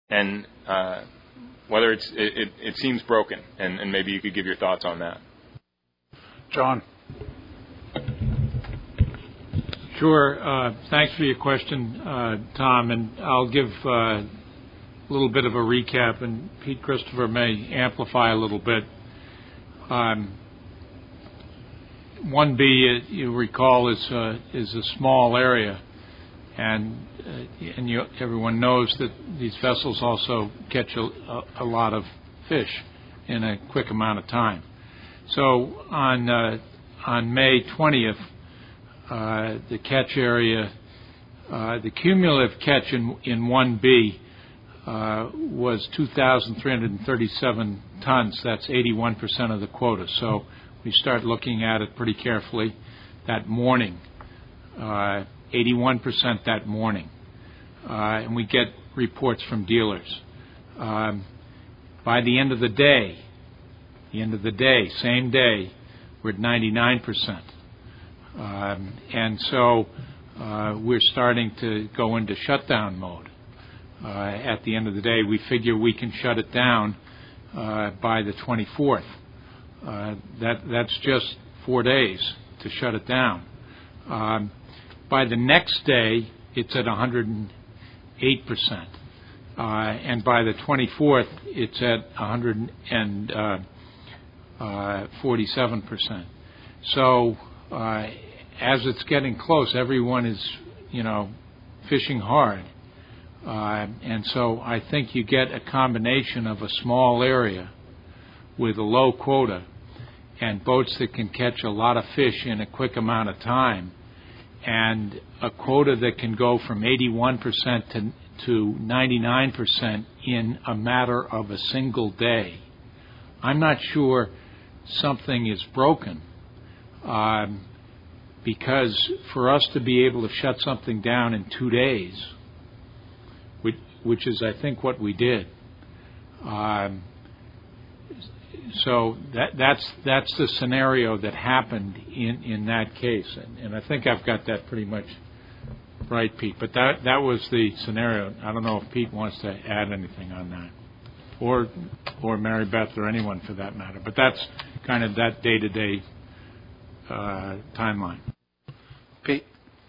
and whether it seems broken, and maybe you could give your thoughts on that. John. Sure. Thanks for your question, Tom, and I'll give a little bit of a recap, and Pete Christopher may amplify a little bit. 1B, you recall, is a small area, and everyone knows that these vessels also catch a lot of fish in a quick amount of time. So on May 20th, the catch area, the cumulative catch in 1B was 2,337 tons. That's 81% of the quota. So we start looking at it pretty carefully that morning, 81% that morning. And we get reports from dealers. By the end of the day, same day, we're at 99%. And so we're starting to go into shutdown mode. At the end of the day, we figure we can shut it down by the 24th. That's just 4 days to shut it down. By the next day, it's at 108%. And by the 24th, it's at 147%. So as it's getting close, everyone is, fishing hard. And so I think you get a combination of a small area with a low quota and boats that can catch a lot of fish in a quick amount of time, and a quota that can go from 81% to 99% in a matter of a single day. I'm not sure something is broken, because for us to be able to shut something down in 2 days, which is, I think, what we did. So that's the scenario that happened in that case, and I think I've got that pretty much right, Pete. But that was the scenario. I don't know if Pete wants to add anything on that, or Mary Beth, or anyone for that matter. But that's kind of that day-to-day timeline. Pete.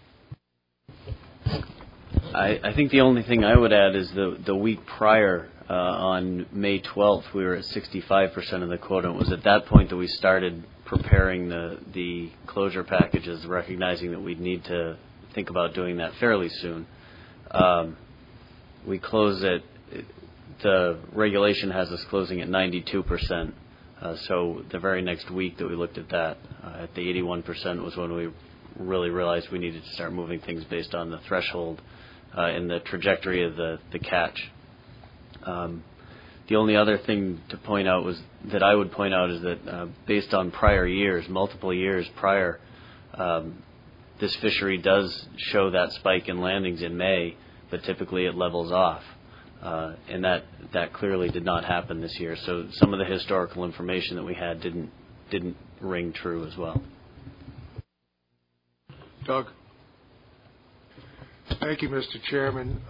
I think the only thing I would add is the week prior, on May 12th, we were at 65% of the quota. It was at that point that we started preparing the closure packages, recognizing that we'd need to think about doing that fairly soon. We close at, the regulation has us closing at 92%. So the very next week that we looked at that, at the 81% was when we really realized we needed to start moving things based on the threshold and the trajectory of the catch. The only other thing to point out is that based on prior years, multiple years prior, this fishery does show that spike in landings in May, but typically it levels off. And that clearly did not happen this year. So some of the historical information that we had didn't ring true as well. Doug. Thank you, Mr. Chairman.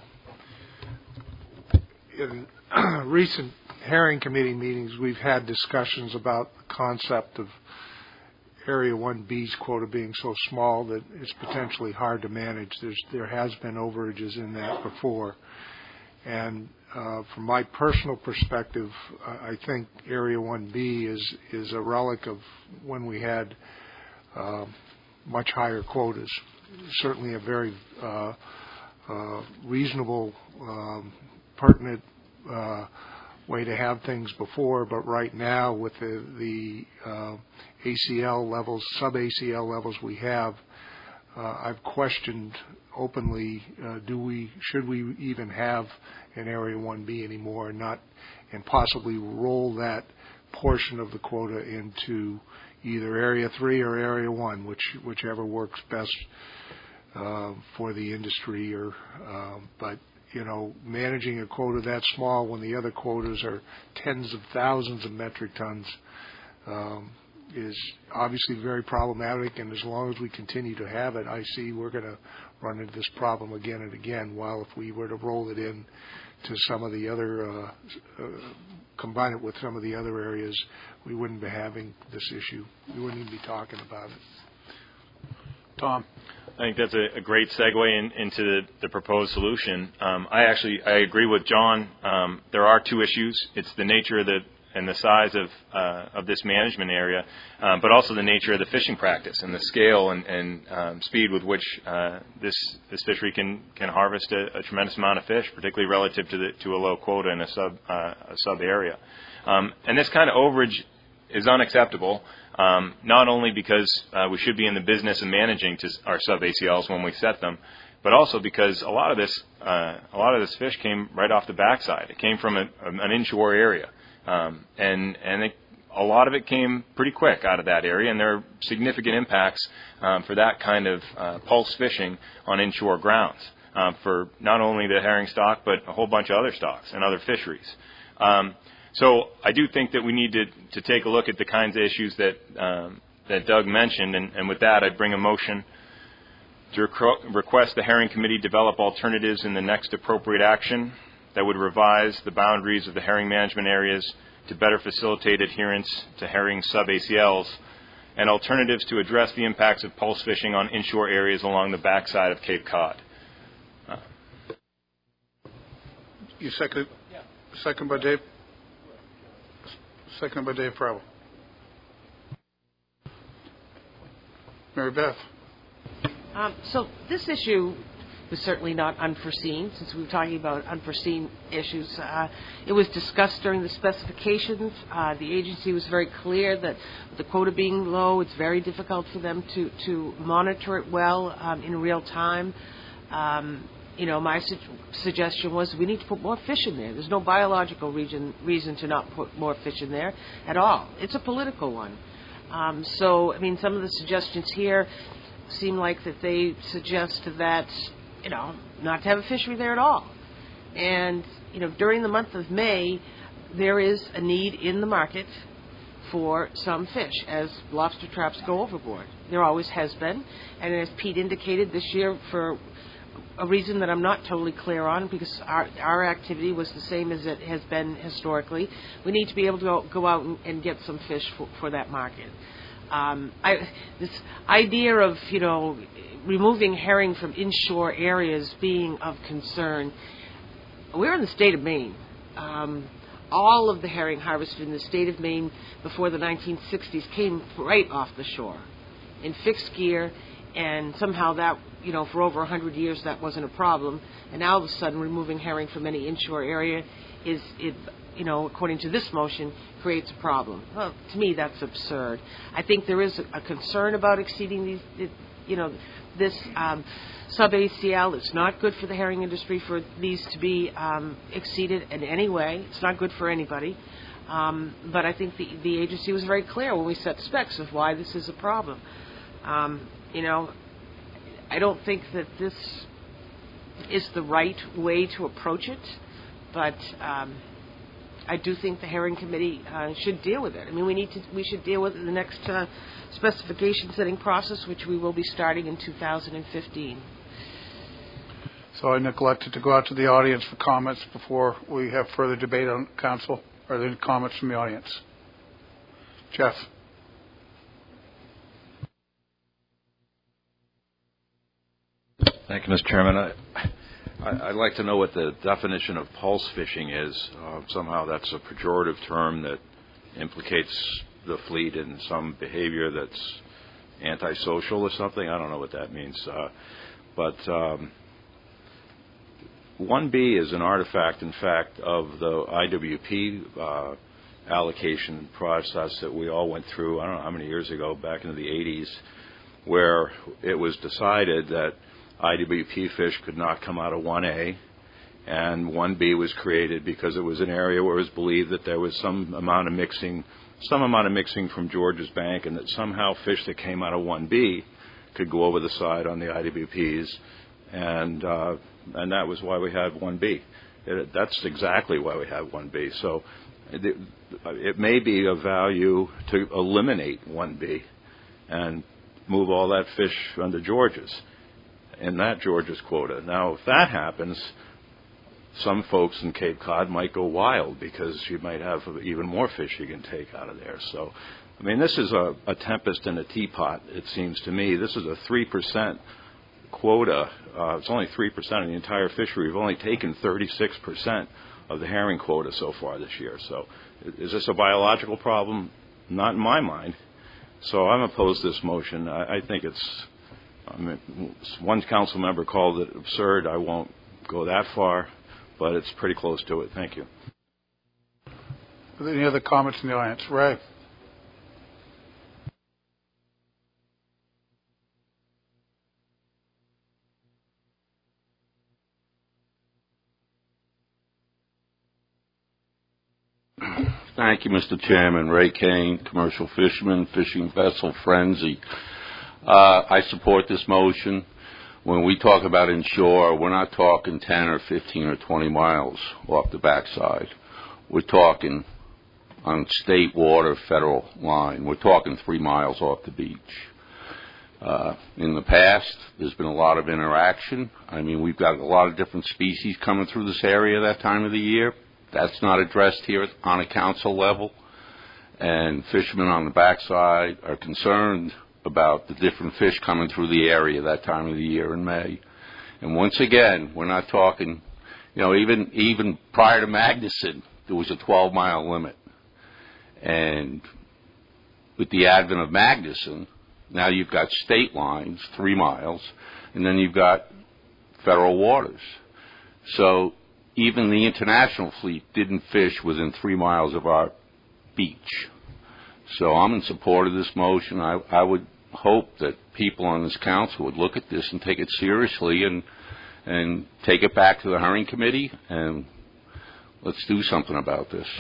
In recent herring committee meetings, we've had discussions about the concept of Area 1B's quota being so small that it's potentially hard to manage. There has been overages in that before. And from my personal perspective, I think Area 1B is a relic of when we had much higher quotas. Certainly a very reasonable, pertinent way to have things before, but right now with the ACL levels, sub-ACL levels we have, I've questioned openly, should we even have an Area 1B anymore, and possibly roll that portion of the quota into either Area 3 or Area 1, whichever works best for the industry. But managing a quota that small when the other quotas are tens of thousands of metric tons is obviously very problematic, and as long as we continue to have it, I see we're going to run into this problem again and again, while if we were to roll it in to some of the other, combine it with some of the other areas, we wouldn't be having this issue. We wouldn't even be talking about it. Tom? I think that's a great segue into the proposed solution. I agree with John. There are two issues. It's the nature of and the size of this management area, but also the nature of the fishing practice and the scale and speed with which this fishery can harvest a tremendous amount of fish, particularly relative to a low quota in a sub area. And this kind of overage is unacceptable. Not only because we should be in the business of managing our sub-ACLs when we set them, but also because a lot of this fish came right off the backside. It came from an inshore area, and a lot of it came pretty quick out of that area, and there are significant impacts for that kind of pulse fishing on inshore grounds for not only the herring stock, but a whole bunch of other stocks and other fisheries. So I do think that we need to take a look at the kinds of issues that Doug mentioned, and with that, I'd bring a motion to request the Herring Committee develop alternatives in the next appropriate action that would revise the boundaries of the herring management areas to better facilitate adherence to herring sub-ACLs, and alternatives to address the impacts of pulse fishing on inshore areas along the backside of Cape Cod. You second? Yeah. Second by Dave? Second by Dave Farrell. Mary Beth. So this issue was certainly not unforeseen, since we were talking about unforeseen issues. It was discussed during the specifications. The agency was very clear that with the quota being low, it's very difficult for them to monitor it well in real time. My suggestion was we need to put more fish in there. There's no biological reason to not put more fish in there at all. It's a political one. Some of the suggestions here seem like that they suggest that, not to have a fishery there at all. And, during the month of May, there is a need in the market for some fish as lobster traps go overboard. There always has been. And as Pete indicated, this year for a reason that I'm not totally clear on, because our activity was the same as it has been historically. We need to be able to go out and get some fish for that market. This idea of, removing herring from inshore areas being of concern, we're in the state of Maine. All of the herring harvested in the state of Maine before the 1960s came right off the shore in fixed gear, and somehow that, for over 100 years that wasn't a problem, and now all of a sudden removing herring from any inshore area according to this motion, creates a problem. Well, to me, that's absurd. I think there is a concern about exceeding this sub-ACL. It's not good for the herring industry for these to be exceeded in any way. It's not good for anybody. But I think the agency was very clear when we set specs of why this is a problem. I don't think that this is the right way to approach it, but I do think the Herring Committee should deal with it. We should deal with it in the next specification setting process, which we will be starting in 2015. So I neglected to go out to the audience for comments before we have further debate on council. Are there any comments from the audience? Jeff. Thank you, Mr. Chairman. I'd like to know what the definition of pulse fishing is. Somehow that's a pejorative term that implicates the fleet in some behavior that's antisocial or something. I don't know what that means. But 1B is an artifact, in fact, of the IWP allocation process that we all went through, I don't know how many years ago, back into the 80s, where it was decided that IWP fish could not come out of 1A, and 1B was created because it was an area where it was believed that there was some amount of mixing from George's Bank, and that somehow fish that came out of 1B could go over the side on the IWPs, and that was why we had 1B. That's exactly why we have 1B. So it may be of value to eliminate 1B and move all that fish under George's, in that George's quota. Now, if that happens, some folks in Cape Cod might go wild because you might have even more fish you can take out of there. So, I mean, this is a tempest in a teapot, it seems to me. This is a 3% quota. It's only 3% of the entire fishery. We've only taken 36% of the herring quota so far this year. So is this a biological problem? Not in my mind. So I'm opposed to this motion. I think one council member called it absurd. I won't go that far, but it's pretty close to it. Thank you. Are there any other comments in the audience? Ray? Thank you, Mr. Chairman. Ray Kane, commercial fisherman, fishing vessel frenzy. I support this motion. When we talk about inshore, we're not talking 10 or 15 or 20 miles off the backside. We're talking on state water, federal line. We're talking 3 miles off the beach. In the past, there's been a lot of interaction. I mean, we've got a lot of different species coming through this area that time of the year. That's not addressed here on a council level. And fishermen on the backside are concerned about the different fish coming through the area that time of the year in May. And once again, we're not talking, even prior to Magnuson, there was a 12-mile limit. And with the advent of Magnuson, now you've got state lines, 3 miles, and then you've got federal waters. So even the international fleet didn't fish within 3 miles of our beach. So I'm in support of this motion. I would hope that people on this council would look at this and take it seriously and take it back to the Herring Committee, and let's do something about this.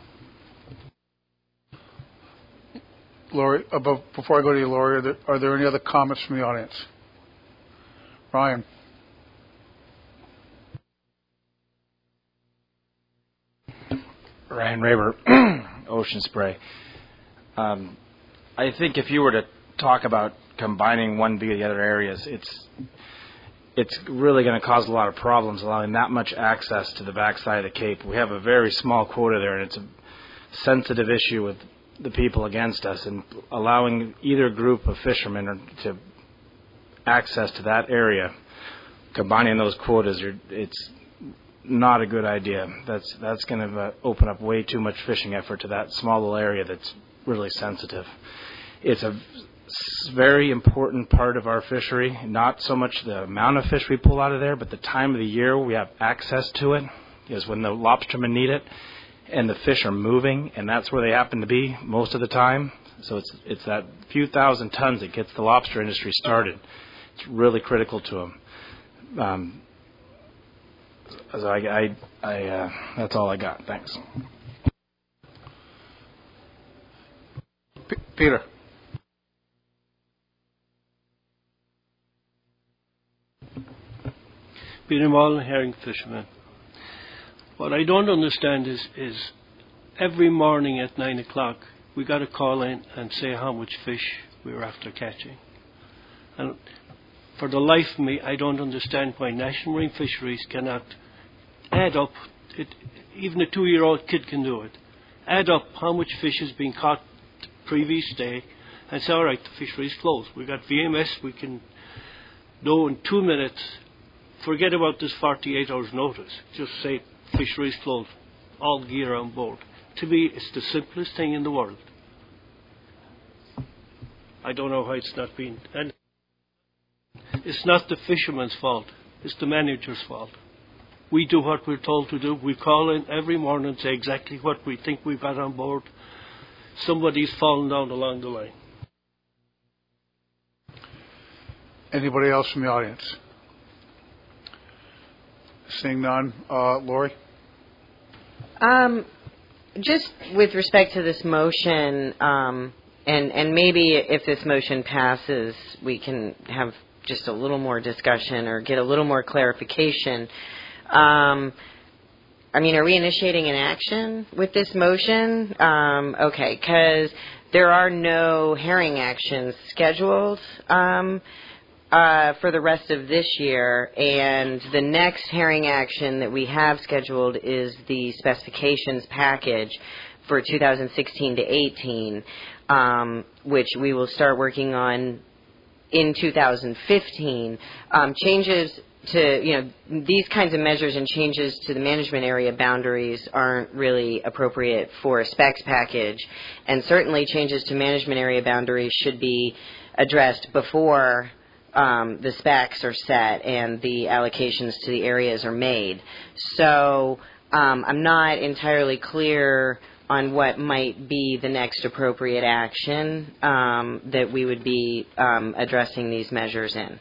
Laurie, before I go to you, Laurie, are there any other comments from the audience? Ryan? Ryan Raber, Ocean Spray. I think if you were to talk about combining one via the other areas, it's really going to cause a lot of problems allowing that much access to the backside of the Cape. We have a very small quota there, and it's a sensitive issue with the people against us, and allowing either group of fishermen to access to that area, combining those quotas, it's not a good idea. That's going to open up way too much fishing effort to that small little area that's really sensitive. It's a very important part of our fishery, not so much the amount of fish we pull out of there, but the time of the year we have access to it is when the lobstermen need it, and the fish are moving, and that's where they happen to be most of the time. So it's that few thousand tons that gets the lobster industry started. It's really critical to them. That's all I got. Thanks. Peter. Peter Mullen, herring fisherman. What I don't understand is every morning at 9 o'clock we got to call in and say how much fish we were after catching. And for the life of me, I don't understand why National Marine Fisheries cannot add up, even a 2-year-old kid can do it, add up how much fish has been caught the previous day and say, all right, the fishery is closed. We've got VMS, we can know in 2 minutes, forget about this 48 hours notice, just say fishery is closed, all gear on board. To me, it's the simplest thing in the world. I don't know why it's not been. And it's not the fisherman's fault, it's the manager's fault. We do what we're told to do. We call in every morning and say exactly what we think we've got on board. Somebody's fallen down along the line. Anybody else from the audience? Seeing none. Lori? Just with respect to this motion, and maybe if this motion passes, we can have just a little more discussion or get a little more clarification. Are we initiating an action with this motion? Okay, because there are no herring actions scheduled for the rest of this year, and the next herring action that we have scheduled is the specifications package for 2016 to 18, which we will start working on in 2015. Changes to, these kinds of measures and changes to the management area boundaries aren't really appropriate for a specs package, and certainly changes to management area boundaries should be addressed before the specs are set and the allocations to the areas are made. So I'm not entirely clear on what might be the next appropriate action that we would be addressing these measures in.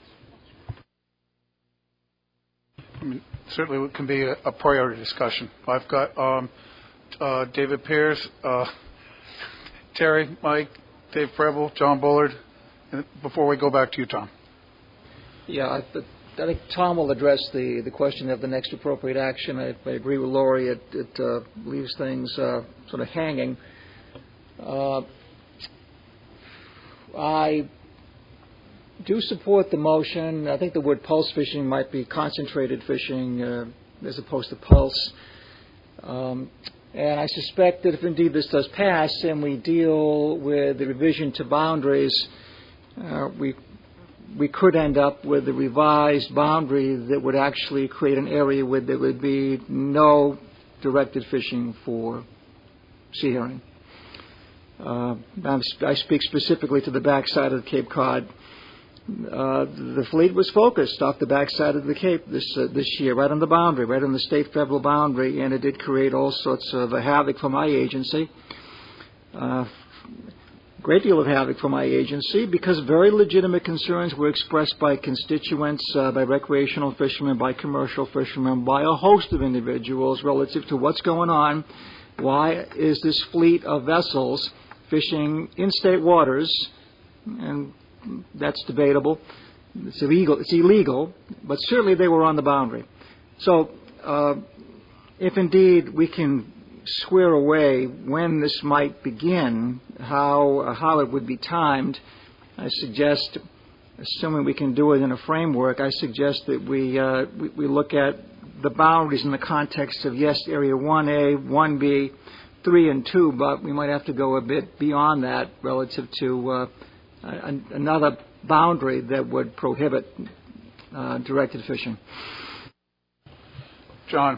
I mean, certainly it can be a priority discussion. I've got David Pierce, Terry, Mike, Dave Preble, John Bullard. Before we go back to you, Tom. Yeah, I think Tom will address the question of the next appropriate action. I agree with Laurie. It leaves things sort of hanging. I do support the motion. I think the word pulse fishing might be concentrated fishing as opposed to pulse. And I suspect that if indeed this does pass and we deal with the revision to boundaries, we could end up with a revised boundary that would actually create an area where there would be no directed fishing for sea herring. I speak specifically to the backside of Cape Cod. The fleet was focused off the backside of the Cape this year, right on the boundary, right on the state-federal boundary, and it did create all sorts of havoc for my agency. Great deal of havoc for my agency because very legitimate concerns were expressed by constituents, by recreational fishermen, by commercial fishermen, by a host of individuals relative to what's going on. Why is this fleet of vessels fishing in state waters? And that's debatable. It's illegal, but certainly they were on the boundary. So if indeed we can square away when this might begin, how it would be timed, I suggest, assuming we can do it in a framework, I suggest that we look at the boundaries in the context of, yes, Area 1A, 1B, 3, and 2, but we might have to go a bit beyond that relative to another boundary that would prohibit directed fishing. John.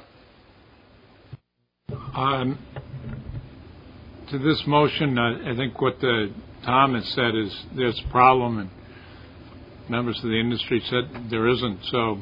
To this motion, I think what Tom has said is there's a problem, and members of the industry said there isn't. So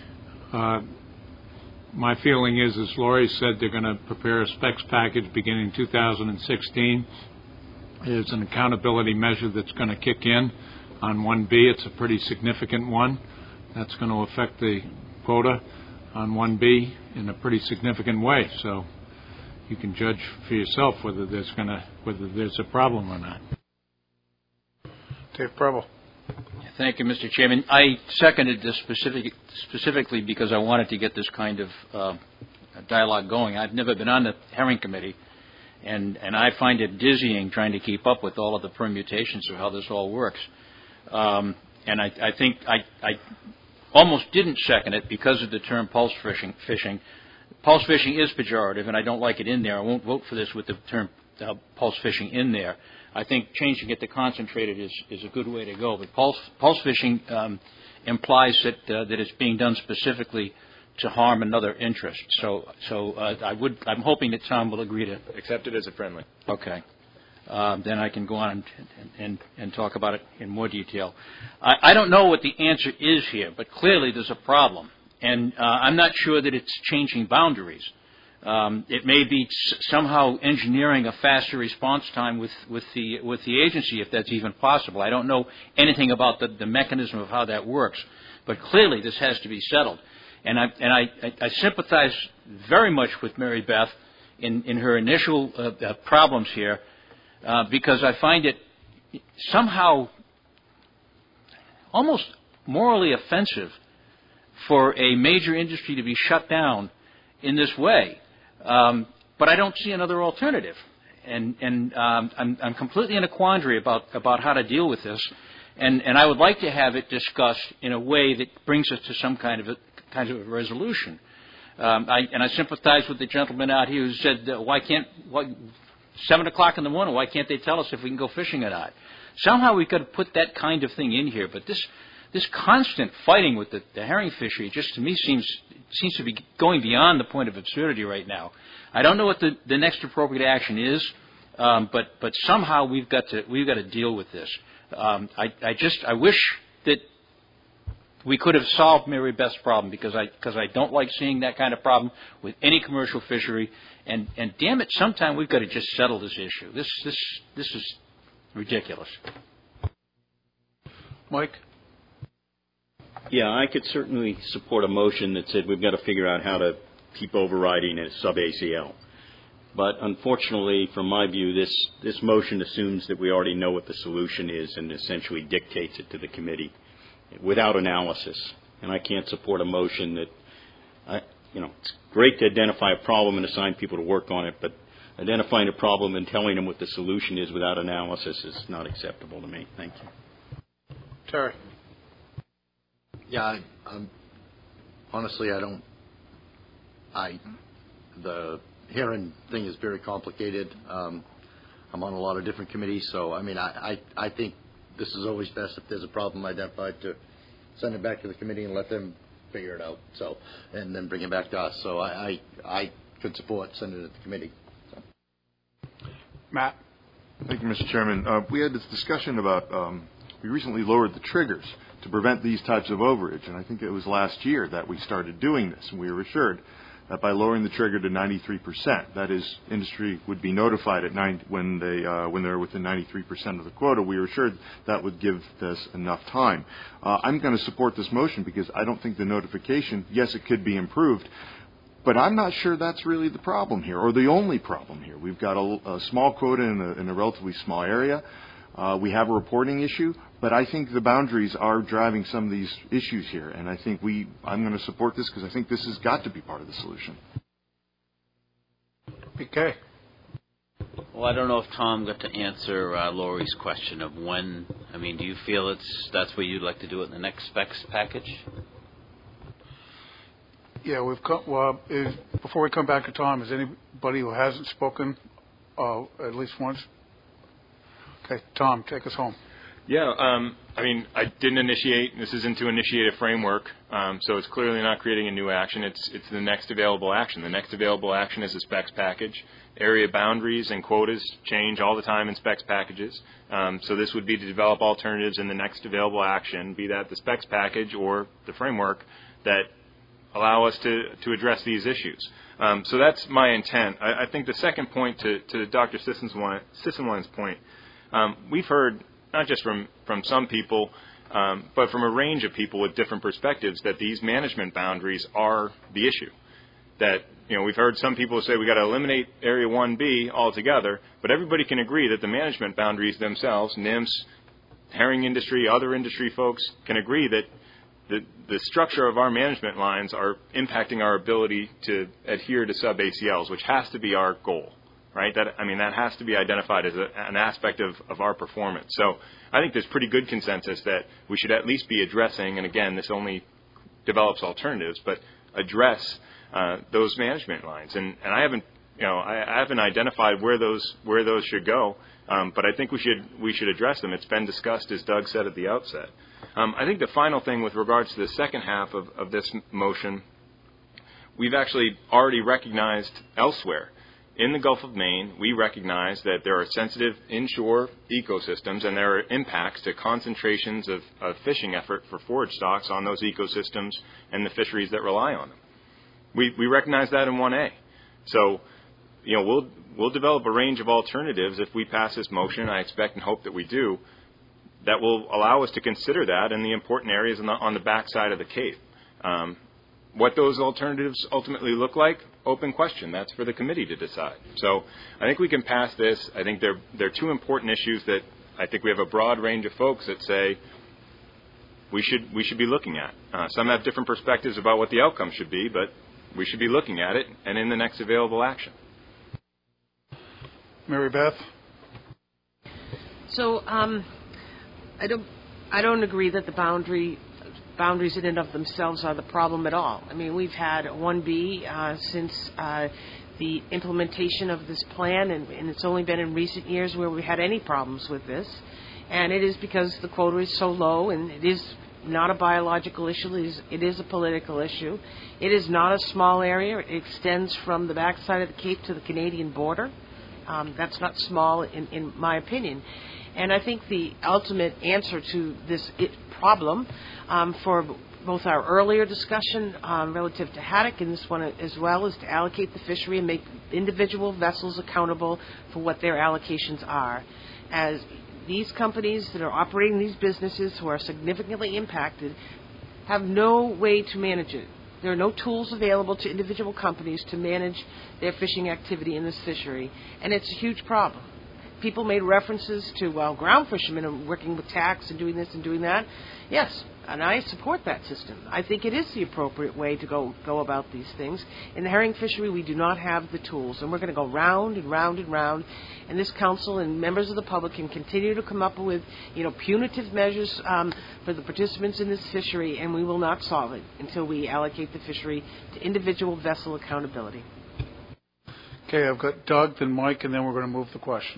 my feeling is, as Laurie said, they're going to prepare a specs package beginning 2016. There's an accountability measure that's going to kick in on 1B. It's a pretty significant one. That's going to affect the quota on 1B in a pretty significant way. So you can judge for yourself whether there's a problem or not. Dave Preble. Thank you, Mr. Chairman. I seconded this specifically because I wanted to get this kind of dialogue going. I've never been on the herring committee, and I find it dizzying trying to keep up with all of the permutations of how this all works. And I think I almost didn't second it because of the term pulse fishing. Pulse fishing is pejorative, and I don't like it in there. I won't vote for this with the term pulse fishing in there. I think changing it to concentrated is a good way to go. But pulse fishing implies that it's being done specifically to harm another interest. So I'm hoping that Tom will agree to accept it as a friendly. Okay. Then I can go on and talk about it in more detail. I don't know what the answer is here, but clearly there's a problem. And I'm not sure that it's changing boundaries. It may be somehow engineering a faster response time with the agency, if that's even possible. I don't know anything about the mechanism of how that works, but clearly this has to be settled. And I sympathize very much with Mary Beth in her initial problems here, because I find it somehow almost morally offensive for a major industry to be shut down in this way. But I don't see another alternative. And I'm completely in a quandary about how to deal with this. And I would like to have it discussed in a way that brings us to some kind of a resolution. I sympathize with the gentleman out here who said, why 7 o'clock in the morning, why can't they tell us if we can go fishing or not? Somehow we've got to put that kind of thing in here. But this constant fighting with the herring fishery just to me seems to be going beyond the point of absurdity right now. I don't know what the next appropriate action is, but somehow we've got to deal with this. I wish that we could have solved Mary Beth's problem because I don't like seeing that kind of problem with any commercial fishery. And damn it, sometime we've got to just settle this issue. This is ridiculous. Mike? Yeah, I could certainly support a motion that said we've got to figure out how to keep overriding a sub-ACL. But unfortunately, from my view, this motion assumes that we already know what the solution is and essentially dictates it to the committee without analysis. And I can't support a motion that, it's great to identify a problem and assign people to work on it, but identifying a problem and telling them what the solution is without analysis is not acceptable to me. Thank you. Terry. Yeah, honestly, the hearing thing is very complicated. I'm on a lot of different committees, so I think this is always best if there's a problem identified to send it back to the committee and let them figure it out. So, and then bring it back to us. So I could support sending it to the committee. So. Matt. Thank you, Mr. Chairman. We had this discussion about we recently lowered the triggers to prevent these types of overage, and I think it was last year that we started doing this, and we were assured that by lowering the trigger to 93%, that is, industry would be notified at when they're within 93% of the quota. We were assured that would give this enough time. I'm going to support this motion because I don't think the notification, yes, it could be improved, but I'm not sure that's really the problem here, or the only problem here. We've got a small quota in a relatively small area. We have a reporting issue, but I think the boundaries are driving some of these issues here, and I think I'm going to support this because I think this has got to be part of the solution. PK. Well, I don't know if Tom got to answer Lori's question of when. Do you feel that's what you'd like to do it in the next specs package? Yeah, before we come back to Tom, is anybody who hasn't spoken at least once? Okay, Tom, take us home. Yeah, I didn't initiate. This isn't to initiate a framework, so it's clearly not creating a new action. It's the next available action. The next available action is a specs package. Area boundaries and quotas change all the time in specs packages. So this would be to develop alternatives in the next available action, be that the specs package or the framework that allow us to address these issues. So that's my intent. I think the second point to Dr. Sisselman's point, we've heard not just from some people, but from a range of people with different perspectives that these management boundaries are the issue. That, we've heard some people say we got to eliminate Area 1B altogether, but everybody can agree that the management boundaries themselves, NIMS, herring industry, other industry folks, can agree that the structure of our management lines are impacting our ability to adhere to sub-ACLs, which has to be our goal. Right? That has to be identified as an aspect of our performance. So I think there's pretty good consensus that we should at least be addressing, and again, this only develops alternatives, but address those management lines. And I haven't identified where those should go, but I think we should address them. It's been discussed, as Doug said at the outset. I think the final thing with regards to the second half of this motion, we've actually already recognized elsewhere. In the Gulf of Maine, we recognize that there are sensitive inshore ecosystems and there are impacts to concentrations of fishing effort for forage stocks on those ecosystems and the fisheries that rely on them. We recognize that in 1A. So, we'll develop a range of alternatives if we pass this motion. I expect and hope that we do. That will allow us to consider that in the important areas on the backside of the Cape. What those alternatives ultimately look like, open question. That's for the committee to decide. So I think we can pass this. I think they're two important issues that I think we have a broad range of folks that say we should be looking at. Some have different perspectives about what the outcome should be, but we should be looking at it and in the next available action. Mary Beth? So I don't agree that the boundaries in and of themselves are the problem at all. I mean, we've had 1B since the implementation of this plan, and it's only been in recent years where we've had any problems with this. And it is because the quota is so low, and it is not a biological issue. It is a political issue. It is not a small area. It extends from the backside of the Cape to the Canadian border. That's not small in my opinion. And I think the ultimate answer to this problem for both our earlier discussion relative to haddock and this one as well is to allocate the fishery and make individual vessels accountable for what their allocations are. As these companies that are operating these businesses who are significantly impacted have no way to manage it. There are no tools available to individual companies to manage their fishing activity in this fishery, and it's a huge problem. People made references to, well, ground fishermen are working with tax and doing this and doing that. Yes, and I support that system. I think it is the appropriate way to go about these things. In the herring fishery, we do not have the tools, and we're going to go round and round and round, and this council and members of the public can continue to come up with, punitive measures for the participants in this fishery, and we will not solve it until we allocate the fishery to individual vessel accountability. Okay, I've got Doug, then Mike, and then we're going to move the question.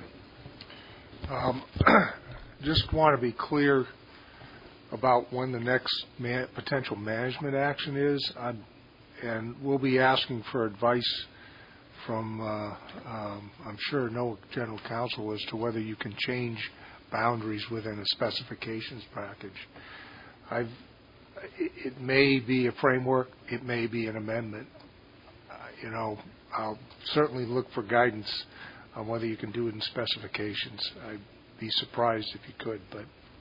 Just want to be clear about when the next potential management action is, and we'll be asking for advice from, I'm sure, no general counsel as to whether you can change boundaries within a specifications package. It may be a framework, it may be an amendment. I'll certainly look for guidance on whether you can do it in specifications. I'd be surprised if you could, but.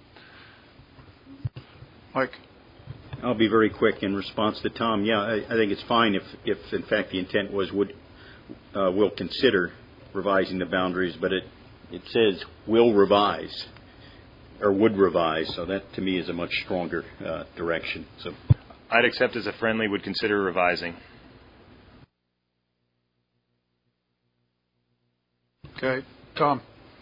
Mike? I'll be very quick in response to Tom. Yeah, I think it's fine if in fact the intent was will consider revising the boundaries, but it says will revise or would revise, so that to me is a much stronger direction. So I'd accept as a friendly would consider revising. Okay, Tom.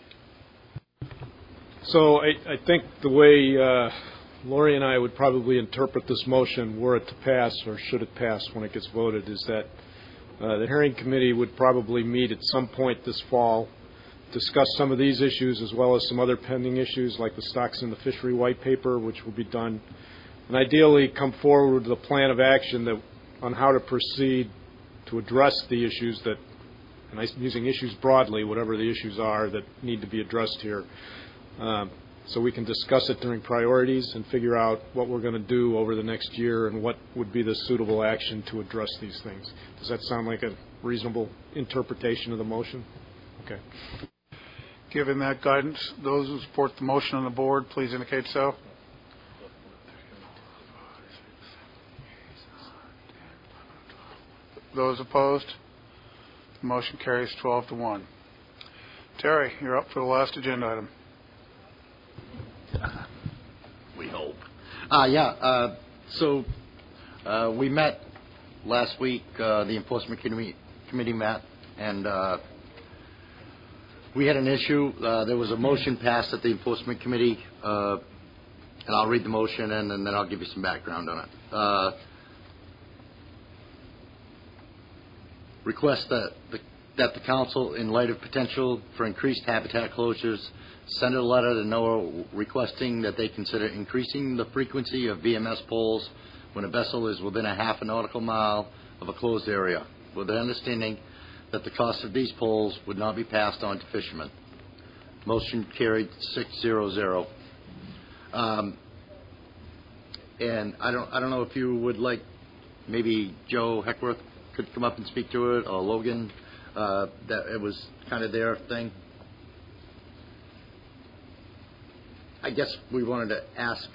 So I think the way Lori and I would probably interpret this motion, were it to pass or should it pass when it gets voted, is that the Herring Committee would probably meet at some point this fall, discuss some of these issues as well as some other pending issues like the stocks in the fishery white paper, which will be done, and ideally come forward with a plan of action on how to proceed to address the issues that, and I'm using issues broadly, whatever the issues are that need to be addressed here. So we can discuss it during priorities and figure out what we're going to do over the next year and what would be the suitable action to address these things. Does that sound like a reasonable interpretation of the motion? Okay. Given that guidance, those who support the motion on the board, please indicate so. Those opposed? The motion carries 12-1. Terry, you're up for the last agenda item. We hope. So we met last week. The Enforcement Committee met, and we had an issue. There was a motion passed at the Enforcement Committee, and I'll read the motion and then I'll give you some background on it. Request that the Council, in light of potential for increased habitat closures, send a letter to NOAA requesting that they consider increasing the frequency of VMS polls when a vessel is within a half a nautical mile of a closed area, with the understanding that the cost of these polls would not be passed on to fishermen. Motion carried 6-0-0. And I don't know if you would like, maybe Joe Heckworth could come up and speak to it, or Logan. That it was kind of their thing. I guess we wanted to ask.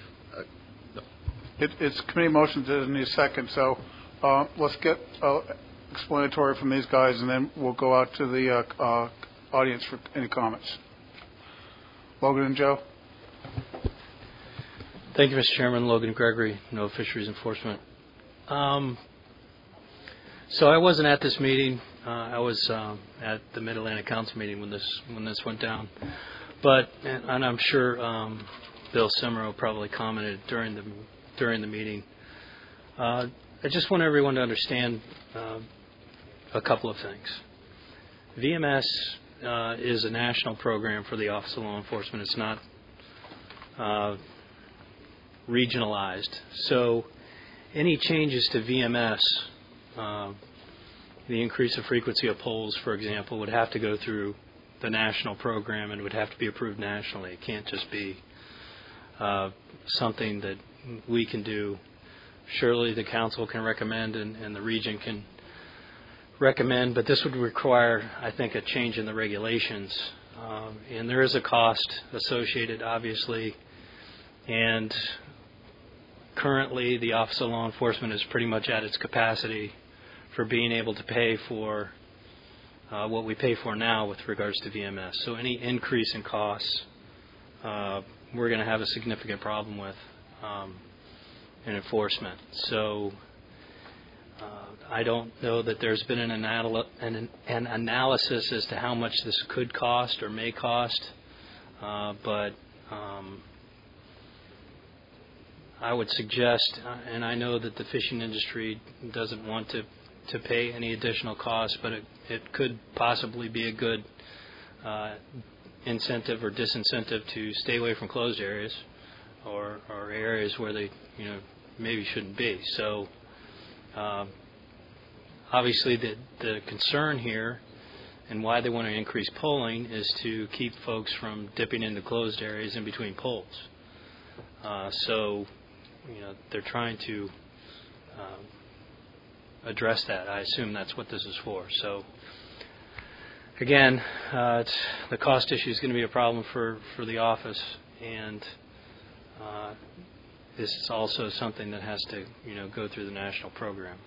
It's committee motions in a second, so let's get explanatory from these guys, and then we'll go out to the audience for any comments. Logan and Joe. Thank you, Mr. Chairman. Logan Gregory, NOAA Fisheries Enforcement. So I wasn't at this meeting. I was at the Mid-Atlantic Council meeting when this went down. But and I'm sure Bill Simro probably commented during the meeting. I just want everyone to understand a couple of things. VMS is a national program for the Office of Law Enforcement. It's not regionalized. So any changes to VMS, the increase of frequency of polls, for example, would have to go through the national program and would have to be approved nationally. It can't just be something that we can do. Surely the council can recommend and the region can recommend, but this would require, I think, a change in the regulations. And there is a cost associated, obviously, and currently the Office of Law Enforcement is pretty much at its capacity for being able to pay for what we pay for now with regards to VMS. So any increase in costs, we're going to have a significant problem with in enforcement. So I don't know that there's been an analysis as to how much this could cost or may cost, but I would suggest, and I know that the fishing industry doesn't want to pay any additional costs, but it could possibly be a good incentive or disincentive to stay away from closed areas or areas where they maybe shouldn't be. So obviously the concern here and why they want to increase polling is to keep folks from dipping into closed areas in between polls. So they're trying to address that. I assume that's what this is for. So again, the cost issue is going to be a problem for the office, and this is also something that has to go through the national program.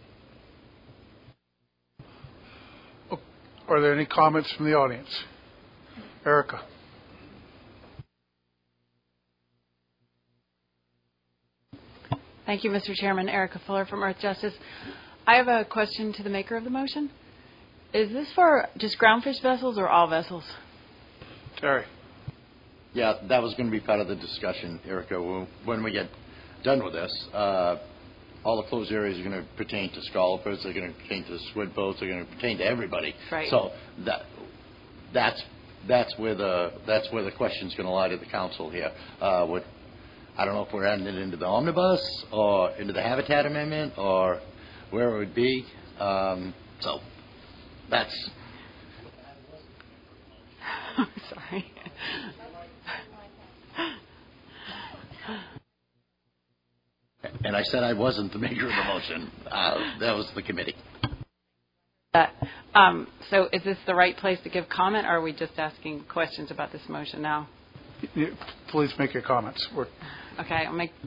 Are there any comments from the audience? Erica. Thank you, Mr. Chairman. Erica Fuller from Earth Justice. I have a question to the maker of the motion. Is this for just groundfish vessels or all vessels? Terry. Yeah, that was going to be part of the discussion, Erica. When we get done with this, all the closed areas are going to pertain to scallopers, they're going to pertain to squid boats, they're going to pertain to everybody. Right. So that's where the question's going to lie to the council here. I don't know if we're ending into the omnibus or into the Habitat Amendment or where it would be. So that's. Sorry. And I said I wasn't the maker of the motion. That was the committee. So is this the right place to give comment, or are we just asking questions about this motion now? Please make your comments. Okay,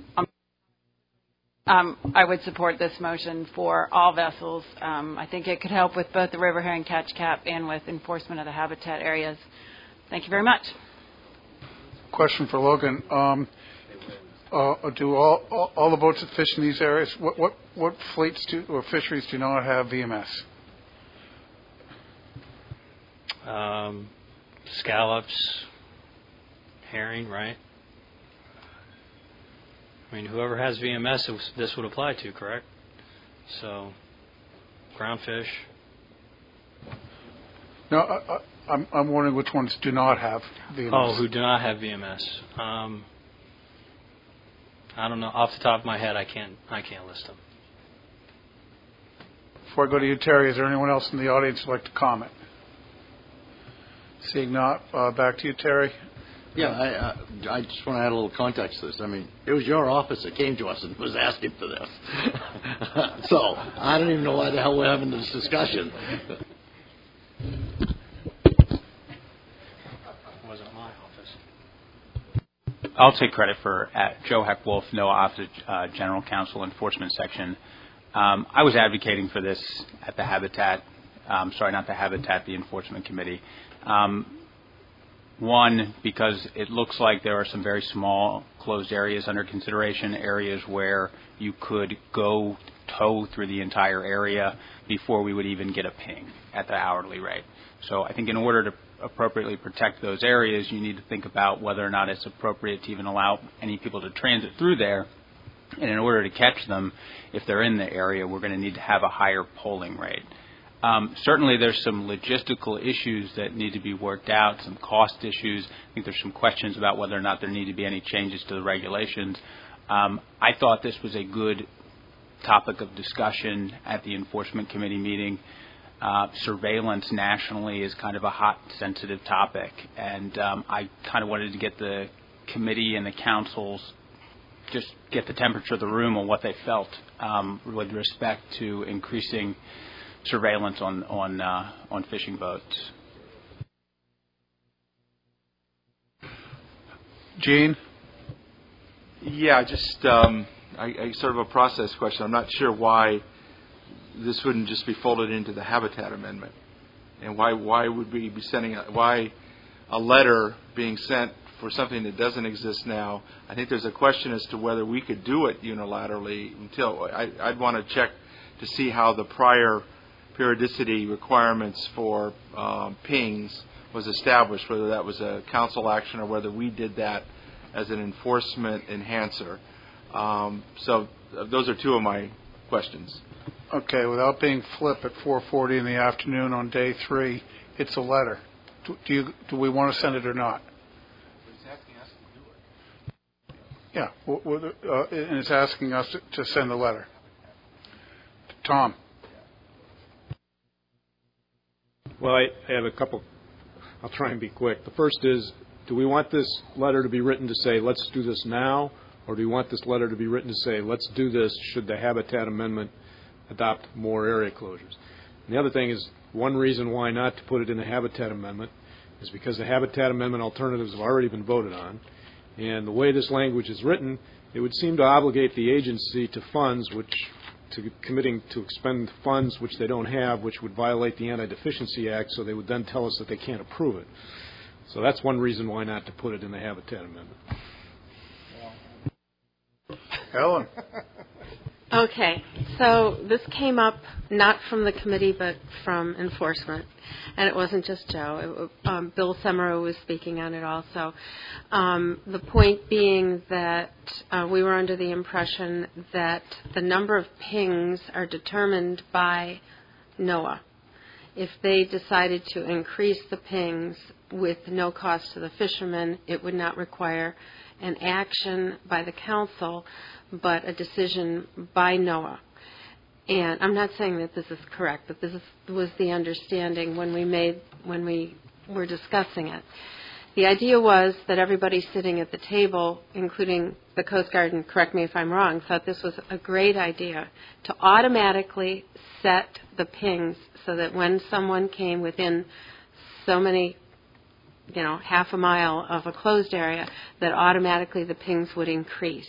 I would support this motion for all vessels. I think it could help with both the river herring catch cap and with enforcement of the habitat areas. Thank you very much. Question for Logan. Do all the boats that fish in these areas, what fleets or fisheries do not have VMS? Scallops, herring, right? I mean, whoever has VMS, this would apply to, correct? So, groundfish. No, I'm wondering which ones do not have VMS. Oh, who do not have VMS? I don't know. Off the top of my head, I can't list them. Before I go to you, Terry, is there anyone else in the audience who'd like to comment? Seeing not, back to you, Terry. Yeah, I just want to add a little context to this. I mean, it was your office that came to us and was asking for this. So I don't even know why the hell we're having this discussion. It wasn't my office. I'll take credit for Joe Heck-Wolf, NOAA Office of General Counsel Enforcement Section. I was advocating for this at the Habitat, the Enforcement Committee. One, because it looks like there are some very small closed areas under consideration, areas where you could go tow through the entire area before we would even get a ping at the hourly rate. So I think in order to appropriately protect those areas, you need to think about whether or not it's appropriate to even allow any people to transit through there. And in order to catch them, if they're in the area, we're going to need to have a higher polling rate. Certainly there's some logistical issues that need to be worked out, some cost issues. I think there's some questions about whether or not there need to be any changes to the regulations. I thought this was a good topic of discussion at the Enforcement Committee meeting. Surveillance nationally is kind of a hot, sensitive topic, and I kind of wanted to get the committee and the councils, just get the temperature of the room on what they felt with respect to increasing surveillance on fishing boats. Gene? Yeah, just I sort of a process question. I'm not sure why this wouldn't just be folded into the Habitat Amendment, and why would we be sending why a letter being sent for something that doesn't exist now? I think there's a question as to whether we could do it unilaterally. Until I'd want to check to see how the prior periodicity requirements for pings was established, whether that was a council action or whether we did that as an enforcement enhancer. So those are two of my questions. Okay, without being flip at 4:40 in the afternoon on day 3, it's a letter. Do we want to send it or not? He's asking us to do it. Yeah, and it's asking us to send a letter. Tom? Well, I have a couple. I'll try and be quick. The first is, do we want this letter to be written to say, let's do this now, or do we want this letter to be written to say, let's do this should the Habitat Amendment adopt more area closures? And the other thing is, one reason why not to put it in the Habitat Amendment is because the Habitat Amendment alternatives have already been voted on, and the way this language is written, it would seem to obligate the agency to committing to expend funds which they don't have, which would violate the Anti-Deficiency Act, so they would then tell us that they can't approve it. So that's one reason why not to put it in the Habitat Amendment. Ellen? Okay, so this came up not from the committee but from enforcement, and it wasn't just Joe. Bill Semero was speaking on it also. The point being that we were under the impression that the number of pings are determined by NOAA. If they decided to increase the pings with no cost to the fishermen, it would not require an action by the council, but a decision by NOAA. And I'm not saying that this is correct, but this was the understanding when we were discussing it. The idea was that everybody sitting at the table, including the Coast Guard, and correct me if I'm wrong, thought this was a great idea to automatically set the pings so that when someone came within so many, half a mile of a closed area, that automatically the pings would increase.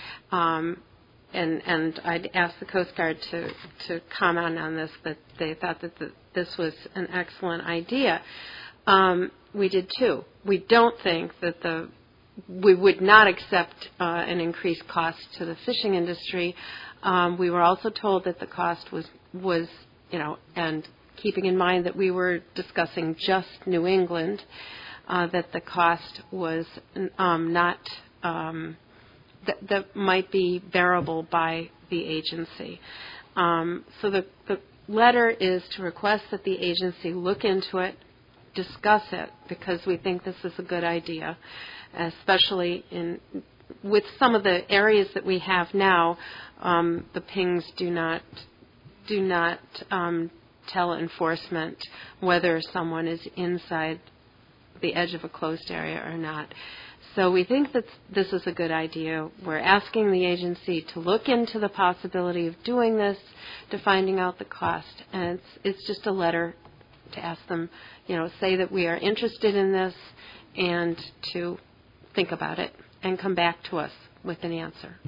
And I'd asked the Coast Guard to comment on this, but they thought that this was an excellent idea. We did too. We don't think that we would not accept an increased cost to the fishing industry. We were also told that the cost was and keeping in mind that we were discussing just New England, that the cost was not that might be bearable by the agency. So the letter is to request that the agency look into it, discuss it, because we think this is a good idea, especially with some of the areas that we have now. The pings do not tell enforcement whether someone is inside the edge of a closed area or not. So we think that this is a good idea. We're asking the agency to look into the possibility of doing this, to finding out the cost. And it's just a letter to ask them, say that we are interested in this and to think about it and come back to us with an answer.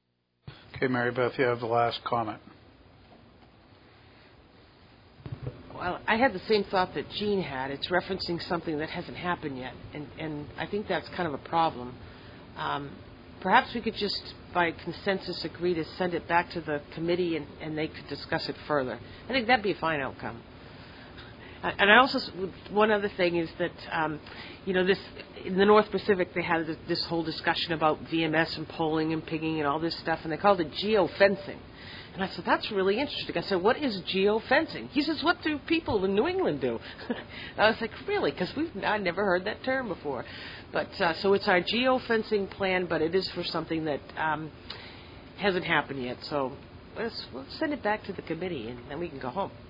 Okay, Mary Beth, you have the last comment. Well, I had the same thought that Gene had. It's referencing something that hasn't happened yet, and I think that's kind of a problem. Perhaps we could just, by consensus, agree to send it back to the committee and they could discuss it further. I think that'd be a fine outcome. And I also, one other thing is that, this in the North Pacific they had this whole discussion about VMS and polling and pigging and all this stuff, and they called it geofencing. And I said, that's really interesting. I said, what is geofencing? He says, what do people in New England do? I was like, really? Because I never heard that term before. But so it's our geofencing plan, but it is for something that hasn't happened yet. So let's send it back to the committee, and then we can go home.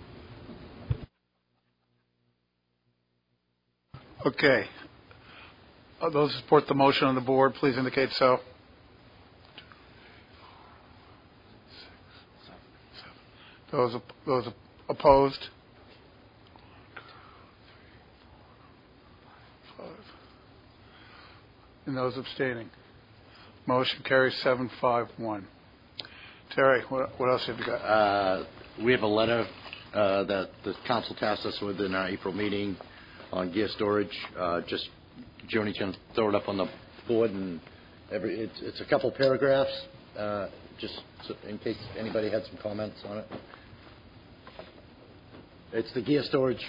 Okay. Those who support the motion on the board, please indicate so. Those opposed? 5. And those abstaining. Motion carries 7-5-1. Terry, what else have you got? We have a letter that the council tasked us with in our April meeting on gear storage. Just Joni's going to throw it up on the board, and it's a couple paragraphs, just in case anybody had some comments on it. It's the gear storage.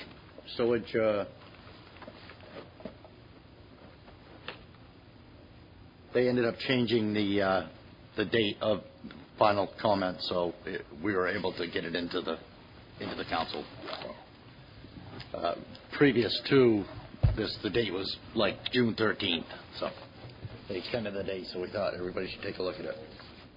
They ended up changing the date of final comment, so we were able to get it into the council. Previous to this, the date was like June 13th, so they extended the date, so we thought everybody should take a look at it.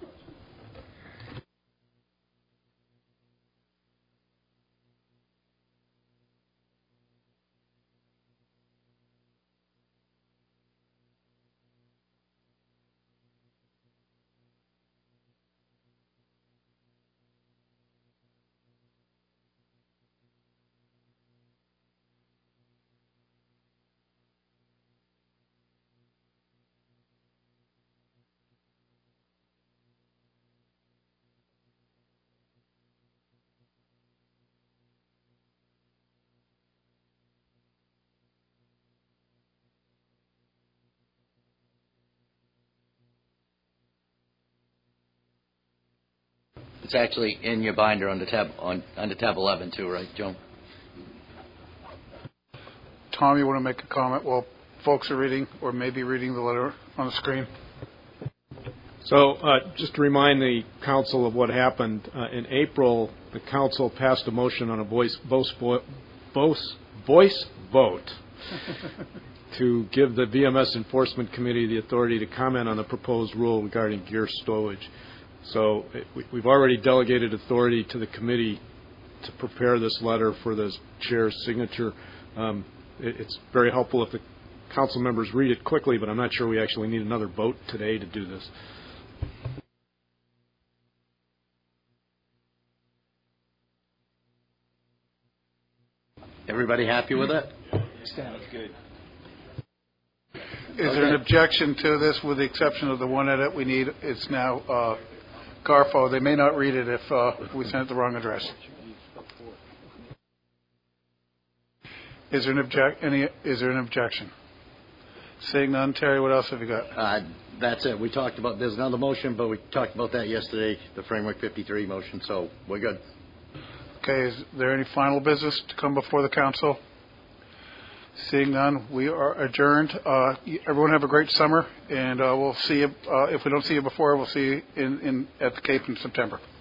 It's actually in your binder under tab 11 too, right, Joan? Tom, you want to make a comment while folks are reading or maybe reading the letter on the screen? So just to remind the council of what happened, in April, the council passed a motion on a voice vote to give the VMS Enforcement Committee the authority to comment on the proposed rule regarding gear stowage. So we've already delegated authority to the committee to prepare this letter for the chair's signature. It's very helpful if the council members read it quickly, but I'm not sure we actually need another vote today to do this. Everybody happy with it? Sounds good. Is there an objection to this, with the exception of the one edit we need? It's now Garfo. They may not read it if we sent it the wrong address. Is there an objection? Seeing none, Terry, what else have you got? That's it. We talked about, there's another motion, but we talked about that yesterday, the Framework 53 motion, so we're good. Okay, is there any final business to come before the council? Seeing none, we are adjourned. Everyone have a great summer, and we'll see you. If we don't see you before, we'll see you at the Cape in September.